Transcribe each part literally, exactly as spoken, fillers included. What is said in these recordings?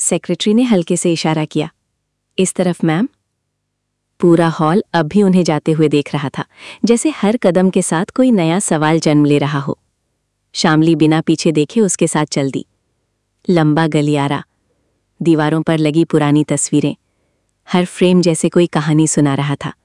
Secretary ने हल्के से इशारा किया। इस तरफ मैम। पूरा हॉल अब भी उन्हें जाते हुए देख रहा था, जैसे हर कदम के साथ कोई नया सवाल जन्म ले रहा हो। शामली बिना पीछे देखे उसके साथ चल दी। लंबा गलियारा, दीवारों पर लगी पुरानी तस्वीरें, हर फ्रेम जैसे कोई कहानी सुना रहा था।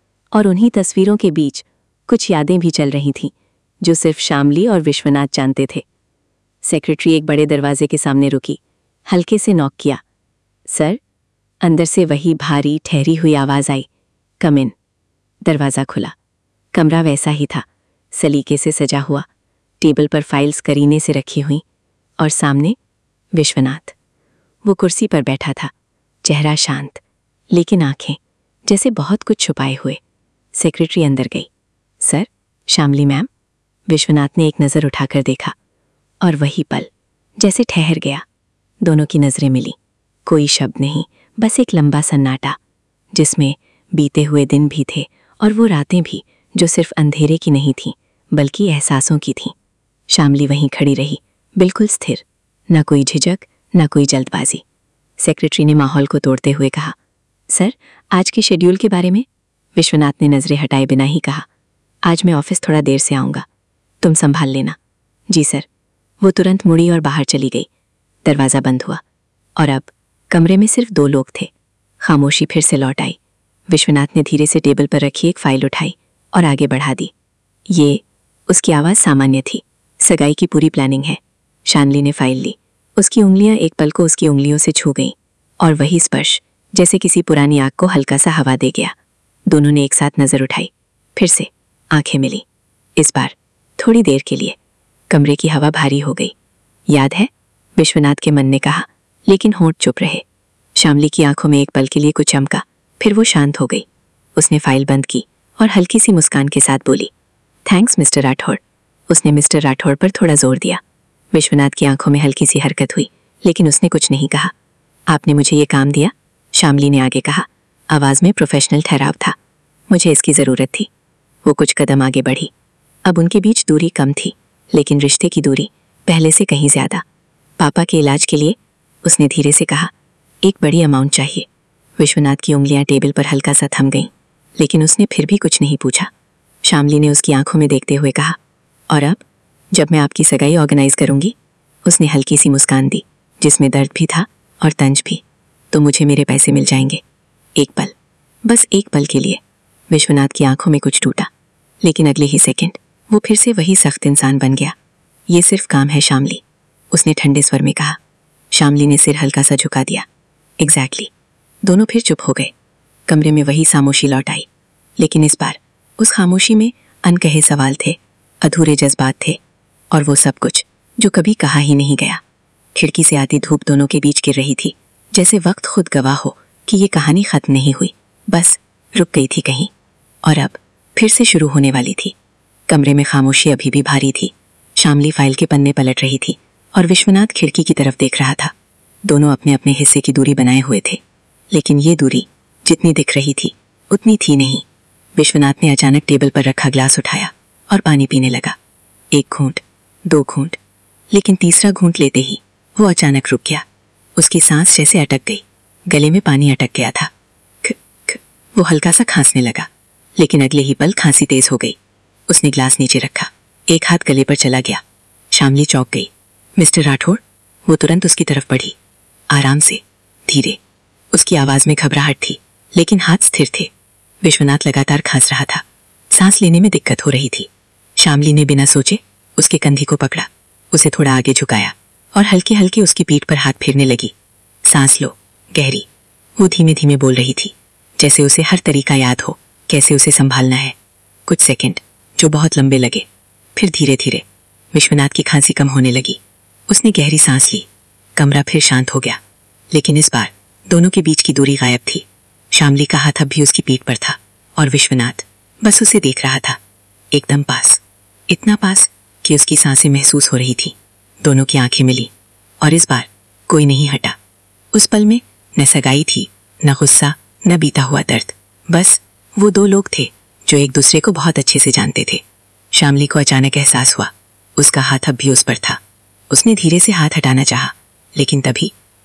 और उन्हीं तस्वीरों के बीच कुछ यादें भी चल रही थीं, जो सिर्फ शामली और विश्वनाथ जानते थे। सेक्रेटरी एक बड़े दरवाजे के सामने रुकी, हल्के से नॉक किया। सर। अंदर से वही भारी ठहरी हुई आवाज आई, कम इन। दरवाजा खुला। कमरा वैसा ही था, सलीके से सजा हुआ, टेबल पर फाइल्स करीने से रखी हुई, और सामने विश्वनाथ। वो कुर्सी पर बैठा था, चेहरा शांत, लेकिन आंखें जैसे बहुत कुछ छुपाए हुए। सेक्रेटरी अंदर गई। सर। शामली मैम। विश्वनाथ ने एक नज़र उठाकर देखा, और वही पल जैसे ठहर गया। दोनों की नजरें मिली। कोई शब्द नहीं, बस एक लंबा सन्नाटा, जिसमें बीते हुए दिन भी थे और वो रातें भी, जो सिर्फ अंधेरे की नहीं थीं, बल्कि एहसासों की थीं। शामली वहीं खड़ी रही, बिल्कुल स्थिर, न कोई झिझक, न कोई जल्दबाजी। सेक्रेटरी ने माहौल को तोड़ते हुए कहा, सर, आज के शेड्यूल के बारे में। विश्वनाथ ने नजरें हटाए बिना ही कहा, आज मैं ऑफिस थोड़ा देर से आऊँगा, तुम संभाल लेना। जी सर। वो तुरंत मुड़ी और बाहर चली गई। दरवाज़ा बंद हुआ, और अब कमरे में सिर्फ दो लोग थे। खामोशी फिर से लौट आई। विश्वनाथ ने धीरे से टेबल पर रखी एक फाइल उठाई और आगे बढ़ा दी। ये, उसकी आवाज़ सामान्य थी, सगाई की पूरी प्लानिंग है। शामली ने फाइल ली। उसकी उंगलियां एक पल को उसकी उंगलियों से छू गईं, और वही स्पर्श जैसे किसी पुरानी आग को हल्का सा हवा दे गया। दोनों ने एक साथ नजर उठाई, फिर से आंखें मिली, इस बार थोड़ी देर के लिए। कमरे की हवा भारी हो गई। याद है? विश्वनाथ के मन ने कहा, लेकिन होंठ चुप रहे। शामली की आंखों में एक पल के लिए कुछ चमका, फिर वो शांत हो गई। उसने फाइल बंद की और हल्की सी मुस्कान के साथ बोली, थैंक्स मिस्टर राठौड़। उसने मिस्टर राठौड़ पर थोड़ा जोर दिया। विश्वनाथ की आंखों में हल्की सी हरकत हुई, लेकिन उसने कुछ नहीं कहा। आपने मुझे ये काम दिया, शामली ने आगे कहा, आवाज में प्रोफेशनल ठहराव था। मुझे इसकी जरूरत थी। वो कुछ कदम आगे बढ़ी। अब उनके बीच दूरी कम थी, लेकिन रिश्ते की दूरी पहले से कहीं ज्यादा। पापा के इलाज के लिए, उसने धीरे से कहा, एक बड़ी अमाउंट चाहिए। विश्वनाथ की उंगलियां टेबल पर हल्का सा थम गईं, लेकिन उसने फिर भी कुछ नहीं पूछा। शामली ने उसकी आंखों में देखते हुए कहा, और अब जब मैं आपकी सगाई ऑर्गेनाइज करूंगी। उसने हल्की सी मुस्कान दी, जिसमें दर्द भी था और तंज भी। तो मुझे मेरे पैसे मिल जाएंगे। एक पल, बस एक पल के लिए विश्वनाथ की आंखों में कुछ टूटा, लेकिन अगले ही सेकंड वो फिर से वही सख्त इंसान बन गया। ये सिर्फ काम है शामली, उसने ठंडे स्वर में कहा। शामली ने सिर हल्का सा झुका दिया। Exactly exactly. दोनों फिर चुप हो गए। कमरे में वही खामोशी लौट आई, लेकिन इस बार उस खामोशी में अनकहे सवाल थे, अधूरे जज्बात थे, और वो सब कुछ जो कभी कहा ही नहीं गया। खिड़की से आती धूप दोनों के बीच गिर रही थी, जैसे वक्त खुद गवाह हो कि ये कहानी खत्म नहीं हुई, बस रुक गई थी कहीं, और अब फिर से शुरू होने वाली थी। कमरे में खामोशी अभी भी भारी थी। शामली फाइल के पन्ने पलट रही थी और विश्वनाथ खिड़की की तरफ देख रहा था। दोनों अपने अपने हिस्से की दूरी बनाए हुए थे, लेकिन ये दूरी जितनी दिख रही थी उतनी थी नहीं। विश्वनाथ ने अचानक टेबल पर रखा ग्लास उठाया और पानी पीने लगा। एक घूंट, दो घूंट, लेकिन तीसरा घूंट लेते ही वो अचानक रुक गया। उसकी सांस जैसे अटक गई, गले में पानी अटक गया था। ख, ख, वो हल्का सा खांसने लगा, लेकिन अगले ही पल खांसी तेज हो गई। उसने ग्लास नीचे रखा, एक हाथ गले पर चला गया। शामली चौंक गई। मिस्टर राठौड़। वो तुरंत उसकी तरफ बढ़ी, आराम से, धीरे। उसकी आवाज में घबराहट थी, लेकिन हाथ स्थिर थे। विश्वनाथ लगातार खांस रहा था, सांस लेने में दिक्कत हो रही थी। शामली ने बिना सोचे उसके कंधे को पकड़ा, उसे थोड़ा आगे झुकाया और हल्के हल्के उसकी पीठ पर हाथ फेरने लगी। सांस लो, गहरी। वो धीमे धीमे बोल रही थी, जैसे उसे हर तरीका याद हो, कैसे उसे संभालना है। कुछ सेकंड जो बहुत लंबे लगे, फिर धीरे धीरे विश्वनाथ की खांसी कम होने लगी। उसने गहरी सांस ली। कमरा फिर शांत हो गया, लेकिन इस बार दोनों के बीच की दूरी गायब थी। शामली का हाथ अब भी उसकी पीठ पर था, और विश्वनाथ बस उसे देख रहा था, एकदम पास, इतना पास कि उसकी सांसें महसूस हो रही थी। दोनों की आंखें मिली, और इस बार कोई नहीं हटा। उस पल में न सगाई थी, न गुस्सा, न बीता हुआ दर्द, बस वो दो लोग थे जो एक दूसरे को बहुत अच्छे से जानते थे। शामली को अचानक एहसास हुआ, उसका हाथ अब भी उस पर था। उसने धीरे से हाथ हटाना चाहा, लेकिन तभी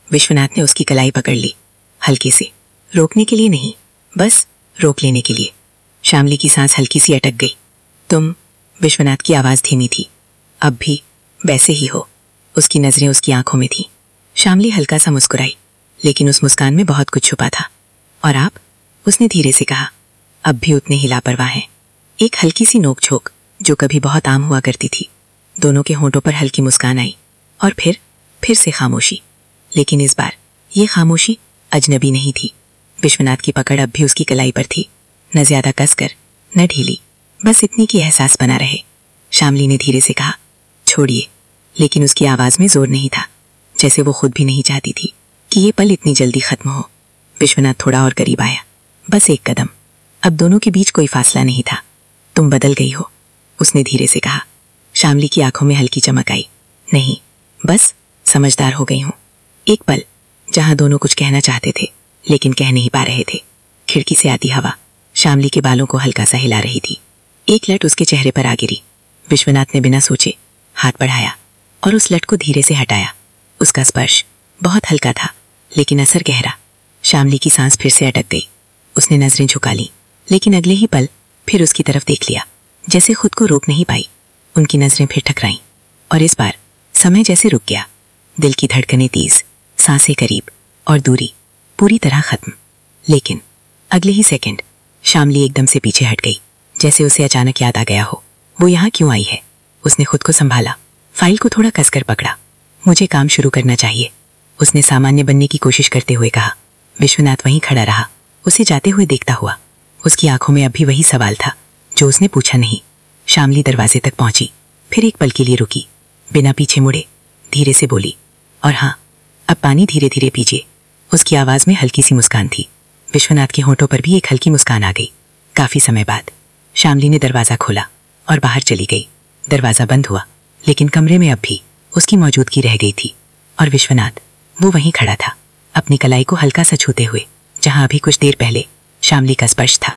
विश्वनाथ ने उसकी कलाई पकड़ ली, हल्के से, रोकने के लिए नहीं, बस रोक लेने के लिए। शामली की सांस हल्की सी अटक गई। तुम, विश्वनाथ की आवाज धीमी थी, अब भी वैसे ही हो। उसकी नजरें उसकी आंखों में थी। शामली हल्का सा मुस्कुराई, लेकिन उस मुस्कान में बहुत कुछ छुपा था। और आप? उसने धीरे से कहा, अब भी उतने ही लापरवाह हैं। एक हल्की सी नोक-झोंक जो कभी बहुत आम हुआ करती थी। दोनों के होंठों पर हल्की मुस्कान आई और फिर फिर से खामोशी। लेकिन इस बार ये खामोशी अजनबी नहीं थी। विश्वनाथ की पकड़ अब भी उसकी कलाई पर थी, न ज्यादा कसकर, न ढीली, बस इतनी कि एहसास बना रहे। शामली ने धीरे से कहा, छोड़िए, लेकिन उसकी आवाज में जोर नहीं था, जैसे वो खुद भी नहीं चाहती थी कि ये पल इतनी जल्दी खत्म हो। विश्वनाथ थोड़ा और करीब आया, बस एक कदम। अब दोनों के बीच कोई फासला नहीं था। तुम बदल गई हो, उसने धीरे से कहा। शामली की आंखों में हल्की चमक आई। नहीं, बस समझदार हो गई हूं। एक पल जहां दोनों कुछ कहना चाहते थे लेकिन कह नहीं पा रहे थे। खिड़की से आती हवा शामली के बालों को हल्का सा हिला रही थी। एक लट उसके चेहरे पर आ गिरी। विश्वनाथ ने बिना सोचे हाथ बढ़ाया और उस लट को धीरे से हटाया। उसका स्पर्श बहुत हल्का था, लेकिन असर गहरा। शामली की सांस फिर से अटक गई। उसने नजरें झुका ली, लेकिन अगले ही पल फिर उसकी तरफ देख लिया, जैसे खुद को रोक नहीं पाई। उनकी नजरें फिर टकराईं और इस बार समय जैसे रुक गया। दिल की धड़कनें तेज, सांसें करीब और दूरी पूरी तरह खत्म। लेकिन अगले ही सेकंड शामली एकदम से पीछे हट गई, जैसे उसे अचानक याद आ गया हो वो यहाँ क्यों आई है। उसने खुद को संभाला, फाइल को थोड़ा कसकर पकड़ा। मुझे काम शुरू करना चाहिए, उसने सामान्य बनने की कोशिश करते हुए कहा। विश्वनाथ वहीं खड़ा रहा, उसे जाते हुए देखता हुआ। उसकी आंखों में अभी वही सवाल था जो उसने पूछा नहीं। शामली दरवाजे तक पहुंची, फिर एक पल के लिए रुकी, बिना पीछे मुड़े धीरे से बोली, और हाँ, अब पानी धीरे धीरे पीजिए। उसकी आवाज में हल्की सी मुस्कान थी। विश्वनाथ के होंठों पर भी एक हल्की मुस्कान आ गई। काफी समय बाद शामली ने दरवाजा खोला और बाहर चली गई। दरवाजा बंद हुआ, लेकिन कमरे में अब भी उसकी मौजूदगी रह गई थी। और विश्वनाथ, वो वहीं खड़ा था, अपनी कलाई को हल्का सा छूते हुए, जहां अभी कुछ देर पहले शामली का स्पर्श था।